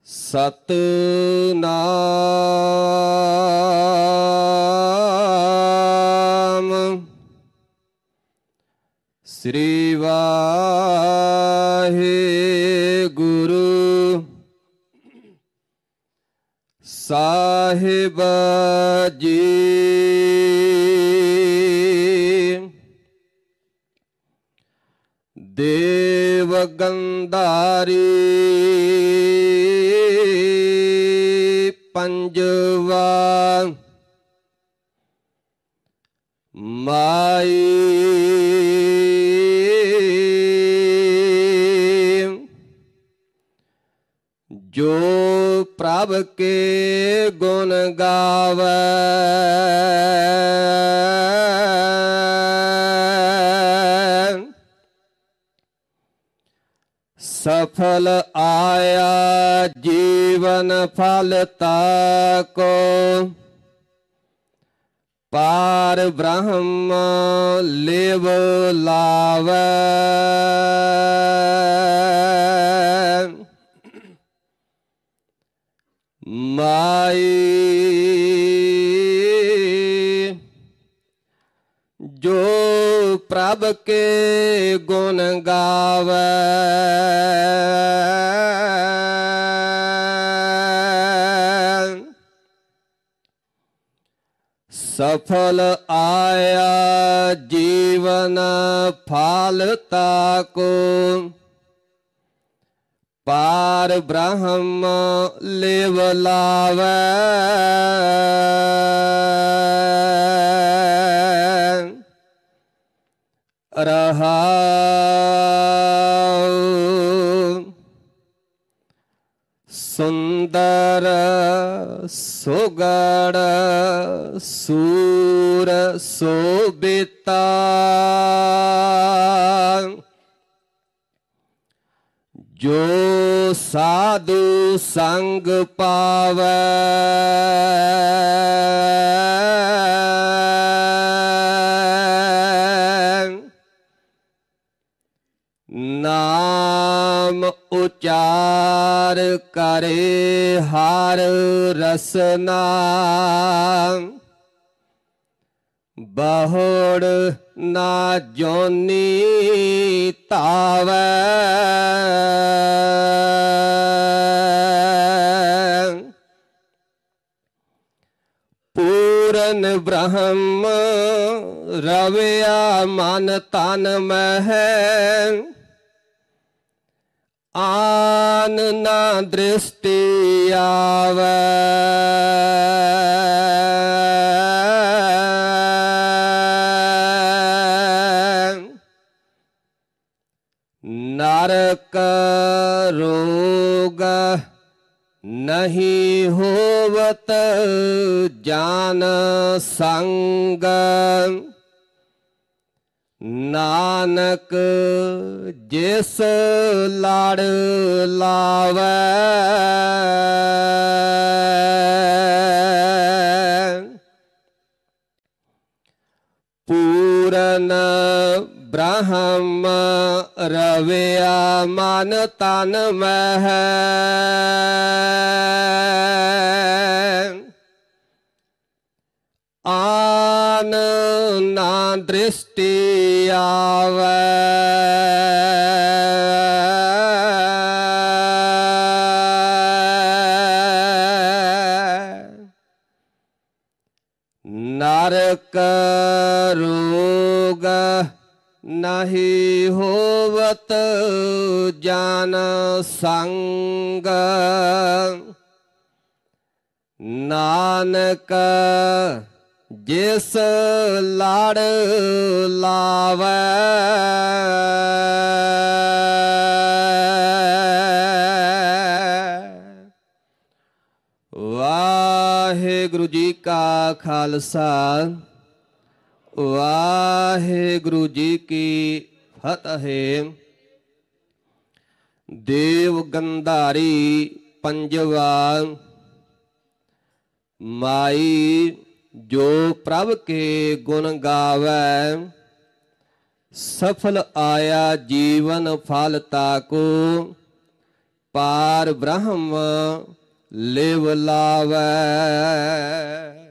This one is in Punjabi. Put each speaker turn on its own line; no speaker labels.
ਸਤਿਨਾਮ ਸ੍ਰੀ ਵਾਹਿਗੁਰੂ ਸਾਹਿਬ ਜੀ। ਦੇਵ ਗੰਧਾਰੀ ਪੰਜਵਾ ਮਾਈ ਜੋ ਪ੍ਰਭ ਕੇ ਗੁਣ ਗਾਵੈ ਸਫਲ ਆਇਆ ਜੀਵਨ ਫਲ ਤਾਕੋ ਪਾਰ ਬ੍ਰਹਮ ਲਿਵ ਲਾਵੈ ਮਾਈ ਜੋ ਪ੍ਰਭ ਕੇ ਗੁਣ ਗਾਵੈ ਸਫਲ ਆਇਆ ਜੀਵਨ ਫਲ ਤਾਕੋ ਪਾਰ ਬ੍ਰਹਮ ਲਿਵ ਲਾਵੈ ਰਹਾਉ। ਸੁੰਦਰ ਸੁਗੜ ਸੂਰ ਸੋਭਿਤਾ ਜੋ ਸਾਧੂ ਸੰਗ ਪਾਵੈ ਨਾਮ ਉਚਾਰ ਕਰੇ ਹਰ ਰਸਨਾ ਬਹੁੜ ਨਾ ਜੋਨੀ ਧਾਵੈ ਪੂਰਨ ਬ੍ਰਹਮ ਰਵਿਆ ਮਨ ਤਨ ਮਹਿ ਆਨ ਨਾ ਦ੍ਰਿਸ਼ਟੀ ਆਵੈ ਨਰਕ ਰੋਗ ਨਹੀਂ ਹੋਵਤ ਜਾਨ ਸੰਗ ਨਾਨਕ ਜਿਸ ਲੜ ਲਾਵੈ ਪੂਰਨ ਬ੍ਰਹਮ ਰਵਿਆ ਮਨ ਤਨ ਮਹਿ ਆਨ ਨਾ ਦ੍ਰਿਸ਼ਟੀ ਆਵੈ ਨਰਕ ਰੋਗ ਨਹੀਂ ਹੋਵਤ ਜਾਨ ਸੰਗ ਨਾਨਕ ਜਿਸ ਲੜ ਲਾਵੈ ਵਾਹਿਗੁਰੂ ਜੀ ਕਾ ਖਾਲਸਾ ਵਾਹਿਗੁਰੂ ਜੀ ਕੀ ਫਤਿਹ। ਦੇਵ ਗੰਧਾਰੀ ਪੰਜਵਾ ਮਾਈ ਜੋ ਪ੍ਰਭ ਕੇ ਗੁਣ ਗਾਵੈ ਸਫਲ ਆਇਆ ਜੀਵਨ ਫਲ ਤਾਕੋ ਪਾਰ ਬ੍ਰਹਮ ਲਿਵ ਲਾਵੈ।